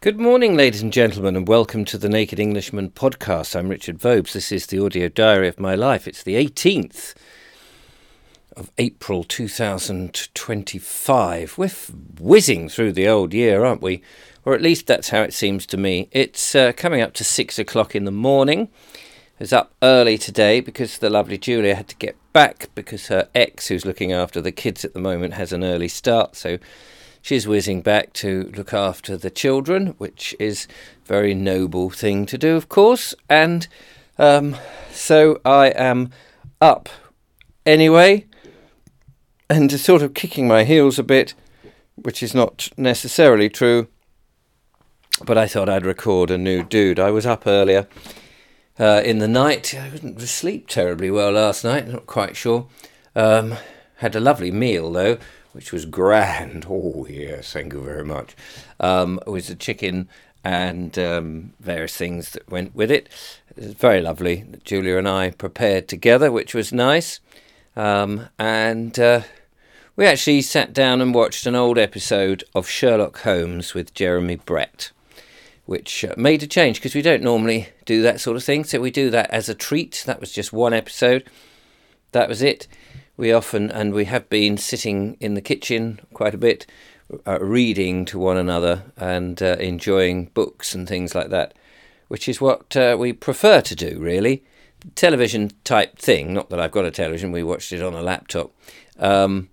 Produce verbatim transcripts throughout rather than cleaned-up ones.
Good morning, ladies and gentlemen, and welcome to the Naked Englishman podcast. I'm Richard Vobes. This is the audio diary of my life. It's the eighteenth of April two thousand twenty-five. We're f- whizzing through the old year, aren't we? Or at least that's how it seems to me. It's uh, coming up to six o'clock in the morning. I was up early today because the lovely Julia had to get back because her ex, who's looking after the kids at the moment, has an early start, so she's whizzing back to look after the children, which is a very noble thing to do, of course. And um, so I am up anyway, and just sort of kicking my heels a bit, which is not necessarily true. But I thought I'd record a new dude. I was up earlier uh, in the night. I didn't sleep terribly well last night, not quite sure. Um, had a lovely meal, though, which was grand. Oh, yes, thank you very much. Um, it was a chicken and um, various things that went with it. It was very lovely. Julia and I prepared together, which was nice. Um, and uh, we actually sat down and watched an old episode of Sherlock Holmes with Jeremy Brett, which uh, made a change because we don't normally do that sort of thing. So we do that as a treat. That was just one episode. That was it. We often, and we have been sitting in the kitchen quite a bit, uh, reading to one another and uh, enjoying books and things like that, which is what uh, we prefer to do, really. Television type thing, not that I've got a television, we watched it on a laptop, um,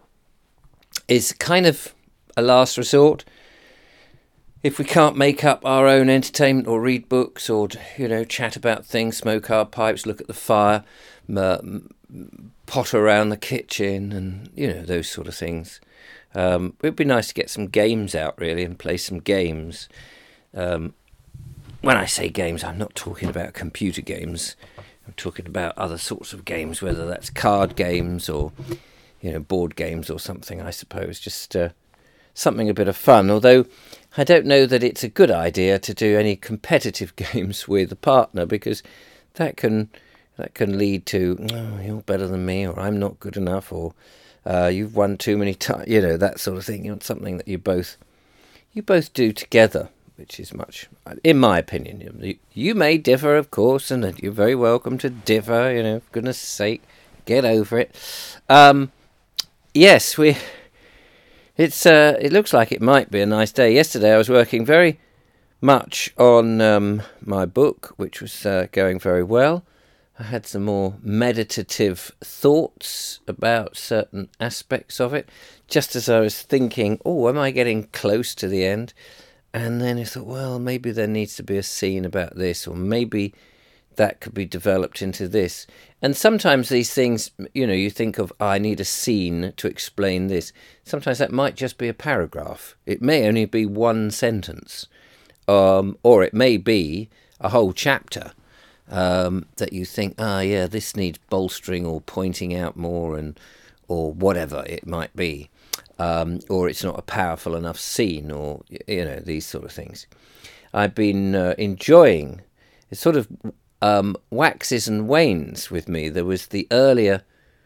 is kind of a last resort. If we can't make up our own entertainment or read books or, you know, chat about things, smoke our pipes, look at the fire, m- potter around the kitchen and, you know, those sort of things. Um, it'd be nice to get some games out, really, and play some games. Um, when I say games, I'm not talking about computer games. I'm talking about other sorts of games, whether that's card games or, you know, board games or something, I suppose. Just uh, something a bit of fun. Although I don't know that it's a good idea to do any competitive games with a partner, because that can... That can lead to, oh, you're better than me, or I'm not good enough, or uh, you've won too many times, you know, that sort of thing. You want something that you both you both do together, which is much, in my opinion. You, you may differ, of course, and you're very welcome to differ, you know, for goodness sake, get over it. Um, yes, we. It's. Uh, it looks like it might be a nice day. Yesterday I was working very much on um, my book, which was uh, going very well. I had some more meditative thoughts about certain aspects of it, just as I was thinking, oh, am I getting close to the end? And then I thought, well, maybe there needs to be a scene about this, or maybe that could be developed into this. And sometimes these things, you know, you think of, oh, I need a scene to explain this. Sometimes that might just be a paragraph. It may only be one sentence, um, or it may be a whole chapter. Um, that you think, ah, yeah, this needs bolstering or pointing out more, and or whatever it might be, um, or it's not a powerful enough scene, or, you know, these sort of things. I've been uh, enjoying it. Sort of um, waxes and wanes with me. There was the earlier.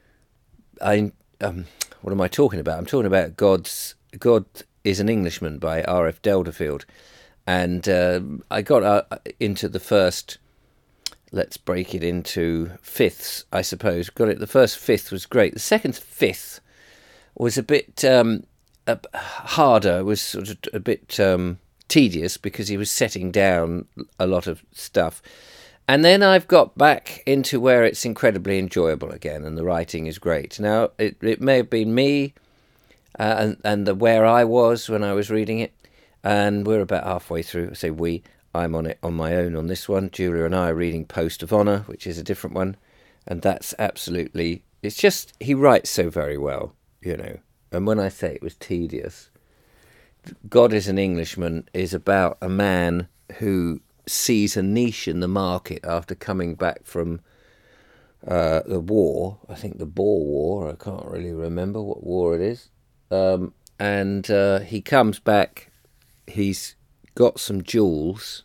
I um, what am I talking about? I'm talking about God's God is an Englishman by R F Delderfield, and uh, I got uh, into the first. Let's break it into fifths, I suppose. Got it. The first fifth was great. The second fifth was a bit um, a, harder. It was sort of a bit um, tedious because he was setting down a lot of stuff. And then I've got back into where it's incredibly enjoyable again, and the writing is great. Now, it, it may have been me uh, and, and the where I was when I was reading it, and we're about halfway through. I say we. I'm on it on my own on this one. Julia and I are reading Post of Honour, which is a different one. And that's absolutely... It's just... He writes so very well, you know. And when I say it was tedious, God is an Englishman is about a man who sees a niche in the market after coming back from uh, the war. I think the Boer War. I can't really remember what war it is. Um, and uh, he comes back. He's... got some jewels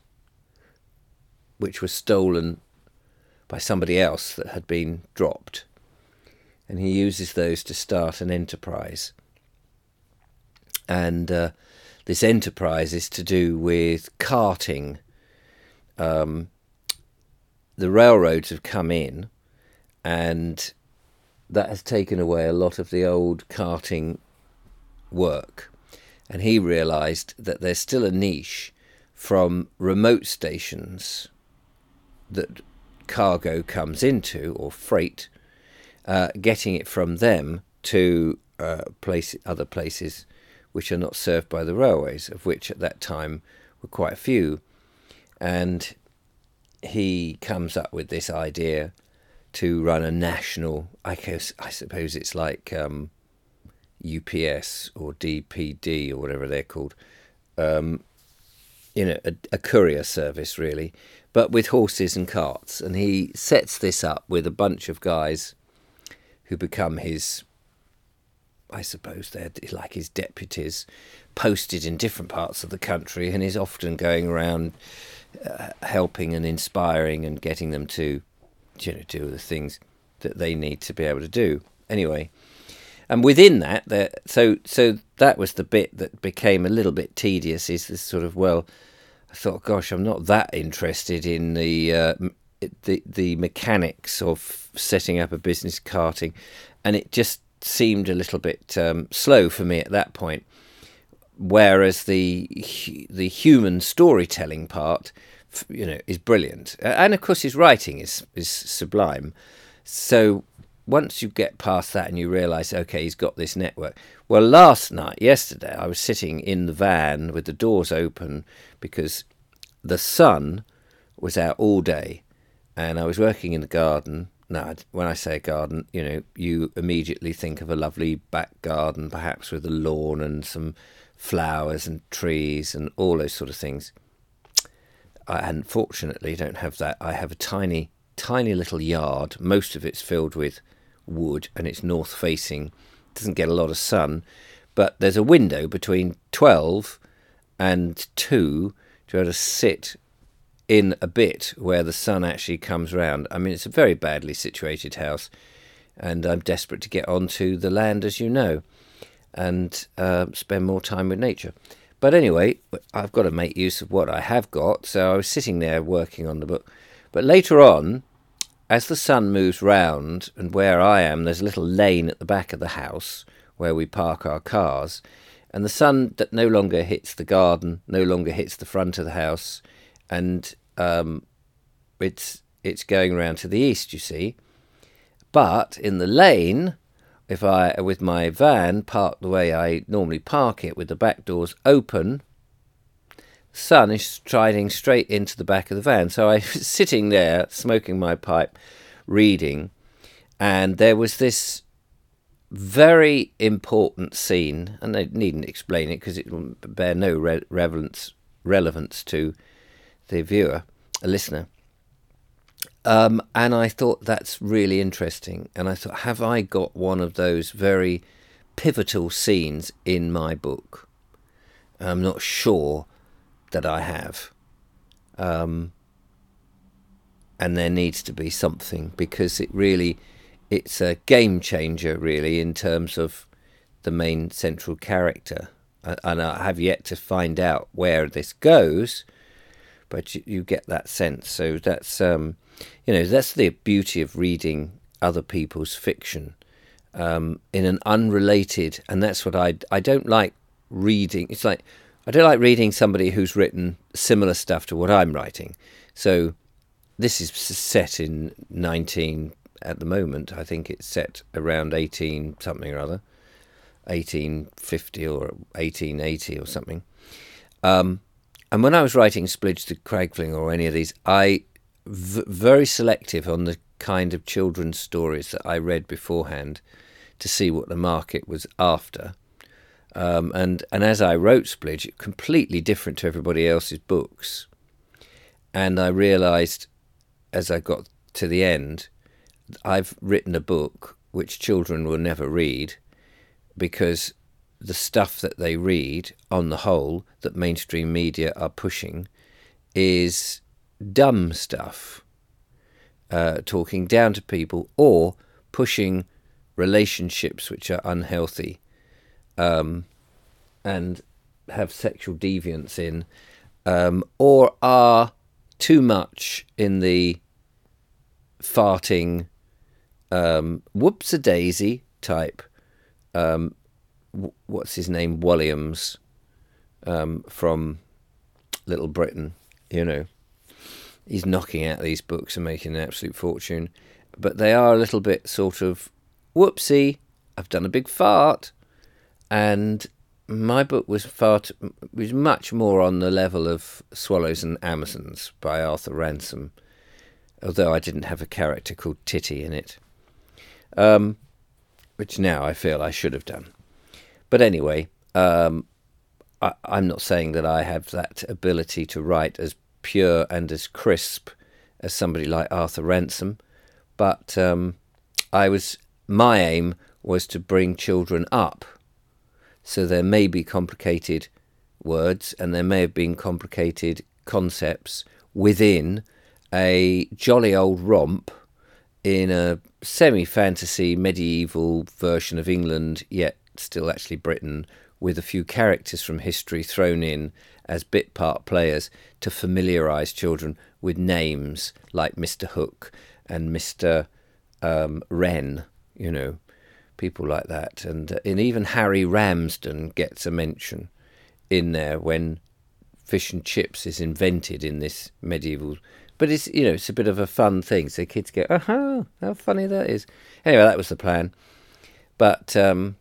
which were stolen by somebody else that had been dropped, and he uses those to start an enterprise. And uh, this enterprise is to do with carting. Um, the railroads have come in, and that has taken away a lot of the old carting work. And he realised that there's still a niche from remote stations that cargo comes into, or freight, uh, getting it from them to uh, place, other places which are not served by the railways, of which at that time were quite a few. And he comes up with this idea to run a national, I guess, I suppose it's like um, U P S or D P D or whatever they're called, um, you know, a, a courier service really, but with horses and carts. And he sets this up with a bunch of guys who become his, I suppose they're like his deputies, posted in different parts of the country, and is often going around uh, helping and inspiring and getting them to, you know, do the things that they need to be able to do. Anyway, and within that, there, so so that was the bit that became a little bit tedious. Is this sort of, well, I thought, gosh, I'm not that interested in the uh, the the mechanics of setting up a business carting, and it just seemed a little bit um, slow for me at that point. Whereas the the human storytelling part, you know, is brilliant, and of course his writing is is sublime. So once you get past that and you realise, okay, he's got this network. Well, last night, yesterday, I was sitting in the van with the doors open because the sun was out all day, and I was working in the garden. Now, when I say a garden, you know, you immediately think of a lovely back garden, perhaps with a lawn and some flowers and trees and all those sort of things. I unfortunately don't have that. I have a tiny, tiny little yard. Most of it's filled with wood, and it's north facing. Doesn't get a lot of sun, but there's a window between twelve and two to be able to sit in a bit where the sun actually comes round. I mean, it's a very badly situated house, and I'm desperate to get onto the land, as you know, and uh, spend more time with nature. But anyway, I've got to make use of what I have got, so I was sitting there working on the book. But later on, as the sun moves round, and where I am, there's a little lane at the back of the house where we park our cars, and the sun that no longer hits the garden, no longer hits the front of the house, and um, it's it's going around to the east, you see. But in the lane, if I, with my van parked the way I normally park it, with the back doors open, the sun is striding straight into the back of the van. So I was sitting there, smoking my pipe, reading, and there was this very important scene, and I needn't explain it because it will bear no re- relevance, relevance to the viewer, a listener. Um, and I thought, that's really interesting. And I thought, have I got one of those very pivotal scenes in my book? I'm not sure that I have. Um, and there needs to be something, because it really, it's a game changer, really, in terms of the main central character. And I have yet to find out where this goes, but you, you get that sense. So that's... Um, You know, that's the beauty of reading other people's fiction um, in an unrelated, and that's what I, I don't like reading. It's like, I don't like reading somebody who's written similar stuff to what I'm writing. So this is set in nineteen, at the moment, I think it's set around eighteen something or other, eighteen fifty or eighteen eighty or something. Um, and when I was writing Splidge the Cragfling or any of these, I... V- very selective on the kind of children's stories that I read beforehand to see what the market was after. Um, and, and as I wrote Splidge, it completely different to everybody else's books. And I realised, as I got to the end, I've written a book which children will never read, because the stuff that they read, on the whole, that mainstream media are pushing, is dumb stuff, uh, talking down to people, or pushing relationships which are unhealthy. Um, and have sexual deviance in, um, or are too much in the farting, um, whoops-a-daisy type, um, w- what's his name, Williams, um, from Little Britain, you know. He's knocking out these books and making an absolute fortune. But they are a little bit sort of, whoopsie, I've done a big fart. And my book was far t- was much more on the level of Swallows and Amazons by Arthur Ransome, although I didn't have a character called Titty in it, um, which now I feel I should have done. But anyway, um, I, I'm not saying that I have that ability to write as pure and as crisp as somebody like Arthur Ransome, but um, I was my aim was to bring children up. So there may be complicated words and there may have been complicated concepts within a jolly old romp in a semi-fantasy medieval version of England, yet still actually Britain, with a few characters from history thrown in as bit part players to familiarise children with names like Mister Hook and Mister Um, Wren, you know, people like that. And, uh, and even Harry Ramsden gets a mention in there when fish and chips is invented in this medieval. But it's, you know, it's a bit of a fun thing. So kids go, aha, how funny that is. Anyway, that was the plan. But um,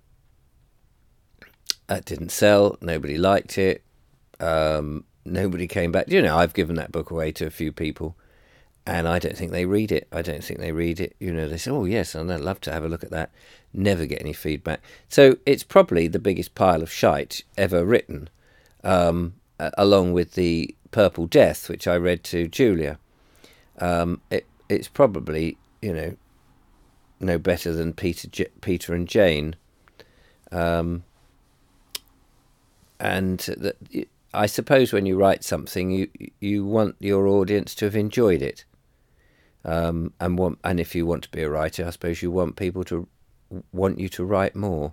that didn't sell. Nobody liked it. Um, nobody came back. You know, I've given that book away to a few people. And I don't think they read it. I don't think they read it. You know, they say, oh, yes, I'd love to have a look at that. Never get any feedback. So it's probably the biggest pile of shite ever written, um, along with the Purple Death, which I read to Julia. Um, it, it's probably, you know, no better than Peter, J- Peter and Jane. Um, and that, I suppose when you write something, you you want your audience to have enjoyed it. Um, and want, and if you want to be a writer, I suppose you want people to want you to write more.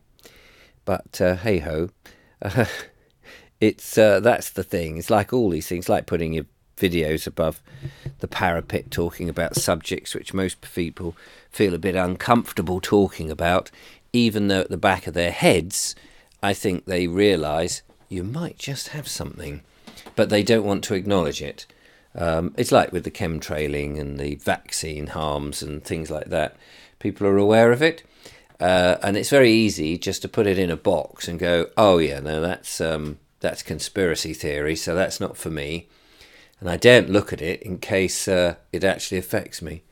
But uh, hey ho, uh, it's uh, that's the thing. It's like all these things, like putting your videos above the parapet, talking about subjects which most people feel a bit uncomfortable talking about, even though at the back of their heads, I think they realise you might just have something, but they don't want to acknowledge it. Um, it's like with the chemtrailing and the vaccine harms and things like that. People are aware of it, uh, and it's very easy just to put it in a box and go, oh yeah, no, that's um, that's conspiracy theory, so that's not for me. And I daren't look at it in case uh, it actually affects me.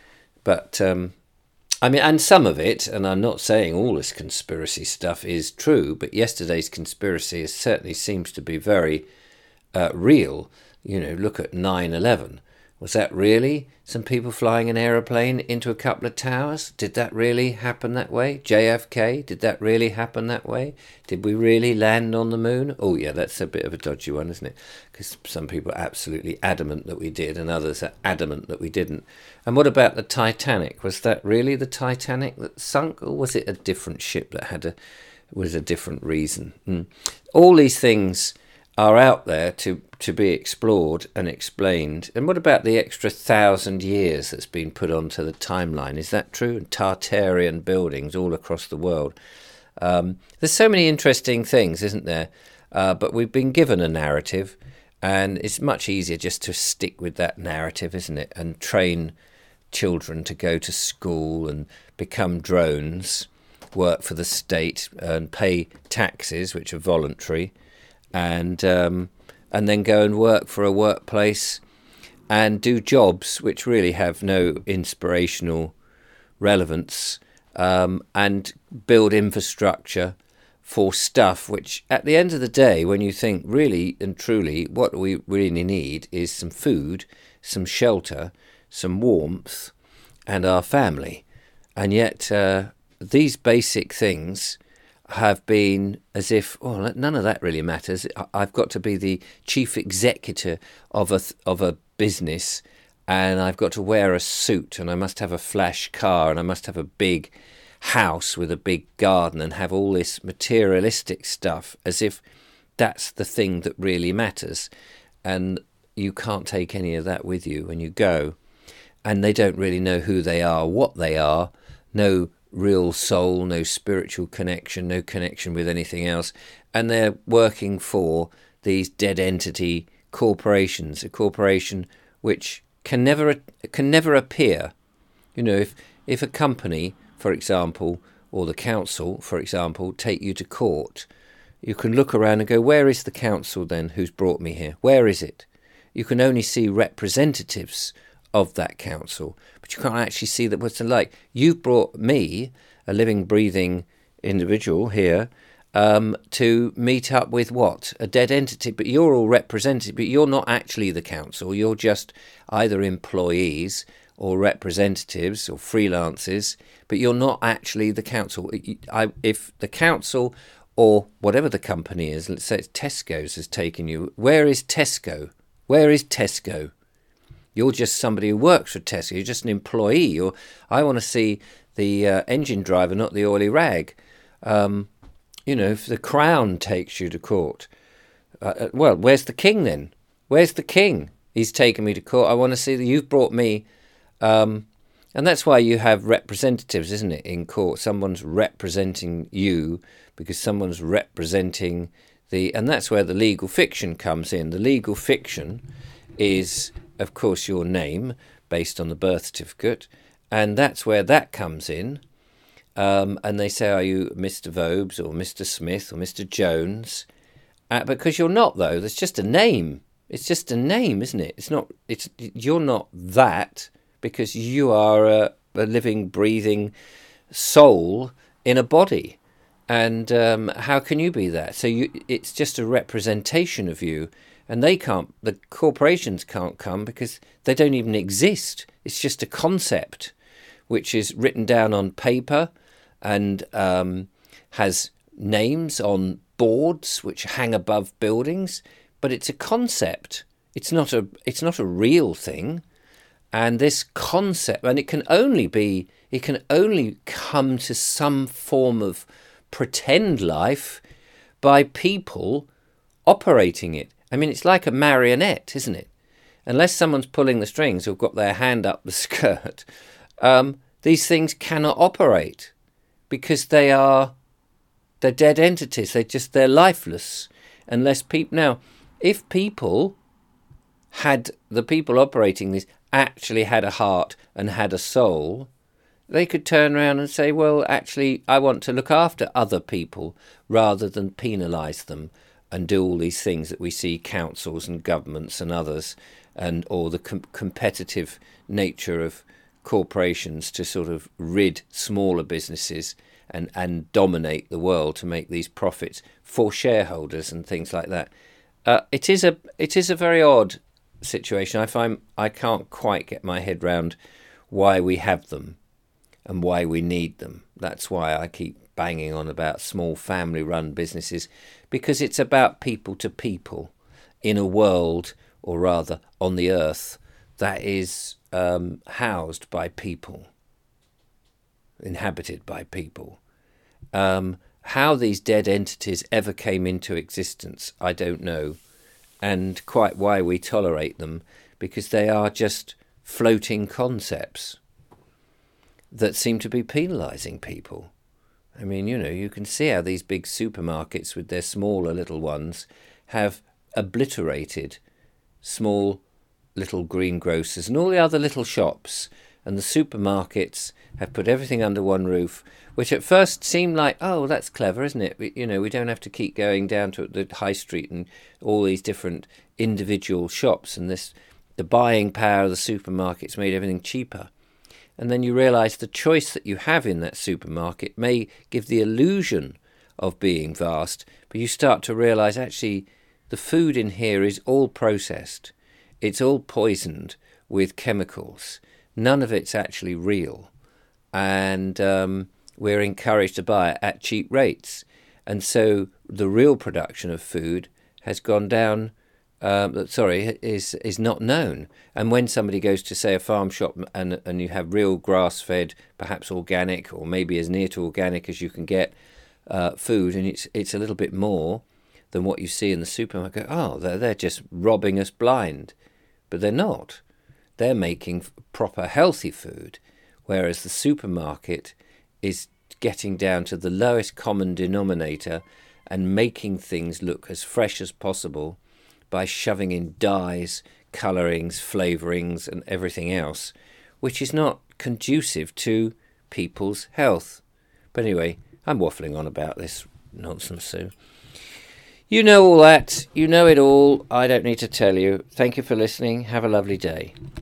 But, um, I mean, and some of it, and I'm not saying all this conspiracy stuff is true, but yesterday's conspiracy is, certainly seems to be very uh, real. You know, look at nine eleven. Was that really some people flying an aeroplane into a couple of towers? Did that really happen that way? J F K, did that really happen that way? Did we really land on the moon? Oh, yeah, that's a bit of a dodgy one, isn't it? Because some people are absolutely adamant that we did and others are adamant that we didn't. And what about the Titanic? Was that really the Titanic that sunk, or was it a different ship that had a was a different reason? Mm. All these things are out there to, to be explored and explained. And what about the extra thousand years that's been put onto the timeline? Is that true? And Tartarian buildings all across the world. Um, there's so many interesting things, isn't there? Uh, but we've been given a narrative, and it's much easier just to stick with that narrative, isn't it? And train children to go to school and become drones, work for the state and pay taxes, which are voluntary, and um, and then go and work for a workplace and do jobs which really have no inspirational relevance, um, and build infrastructure for stuff which, at the end of the day, when you think really and truly what we really need is some food, some shelter, some warmth, and our family. And yet uh, these basic things have been as if, oh, none of that really matters. I've got to be the chief executive of a of a business, and I've got to wear a suit, and I must have a flash car, and I must have a big house with a big garden, and have all this materialistic stuff, as if that's the thing that really matters. And you can't take any of that with you when you go. And they don't really know who they are, what they are, no real soul, no spiritual connection, no connection with anything else. And they're working for these dead entity corporations, a corporation which can never can never appear. You know, if if a company, for example, or the council, for example, take you to court, you can look around and go, where is the council then who's brought me here? Where is it? You can only see representatives of that council, but you can't actually see that what's like. You've brought me, a living, breathing individual here, um, to meet up with what? A dead entity, but you're all represented, but you're not actually the council. You're just either employees or representatives or freelancers, but you're not actually the council. I, if the council or whatever the company is, let's say it's Tesco's has taken you, where is Tesco? Where is Tesco? You're just somebody who works for Tesco. You're just an employee. You're, I want to see the uh, engine driver, not the oily rag. Um, you know, if the Crown takes you to court, uh, well, where's the king then? Where's the king? He's taken me to court. I want to see that you've brought me. Um, and that's why you have representatives, isn't it, in court? Someone's representing you because someone's representing the... And that's where the legal fiction comes in. The legal fiction is, of course, your name based on the birth certificate. And that's where that comes in. Um, and they say, are you Mister Vobes or Mister Smith or Mister Jones? Uh, because you're not, though. That's just a name. It's just a name, isn't it? It's not. It's you're not that because you are a, a living, breathing soul in a body. And um, how can you be that? So you, it's just a representation of you. And they can't, the corporations can't come because they don't even exist. It's just a concept which is written down on paper and um, has names on boards which hang above buildings. But it's a concept. It's not a, it's not a real thing. And this concept, and it can only be, it can only come to some form of pretend life by people operating it. I mean, it's like a marionette, isn't it? Unless someone's pulling the strings or got their hand up the skirt, um, these things cannot operate because they are, they're dead entities. They just, they're lifeless unless people, now, if people had, the people operating these actually had a heart and had a soul, they could turn around and say, well, actually, I want to look after other people rather than penalise them and do all these things that we see councils and governments and others, and or the com- competitive nature of corporations to sort of rid smaller businesses and, and dominate the world to make these profits for shareholders and things like that. Uh, it is a it is a very odd situation. I find I can't quite get my head round why we have them and why we need them. That's why I keep banging on about small family-run businesses, because it's about people to people in a world, or rather on the earth, that is um, housed by people, inhabited by people. Um, how these dead entities ever came into existence, I don't know, and quite why we tolerate them, because they are just floating concepts that seem to be penalising people. I mean, you know, you can see how these big supermarkets with their smaller little ones have obliterated small little greengrocers and all the other little shops, and the supermarkets have put everything under one roof, which at first seemed like, oh, that's clever, isn't it? We, you know, we don't have to keep going down to the high street and all these different individual shops, and this, the buying power of the supermarkets made everything cheaper. And then you realise the choice that you have in that supermarket may give the illusion of being vast, but you start to realise actually the food in here is all processed. It's all poisoned with chemicals. None of it's actually real. And um, we're encouraged to buy it at cheap rates. And so the real production of food has gone down, um, sorry, is is not known. And when somebody goes to, say, a farm shop and and you have real grass-fed, perhaps organic, or maybe as near to organic as you can get, uh, food, and it's it's a little bit more, than what you see in the supermarket. Oh, they're, they're just robbing us blind. But they're not. They're making proper healthy food, whereas the supermarket is getting down to the lowest common denominator and making things look as fresh as possible by shoving in dyes, colourings, flavourings and everything else, which is not conducive to people's health. But anyway, I'm waffling on about this nonsense, so you know all that. You know it all. I don't need to tell you. Thank you for listening. Have a lovely day.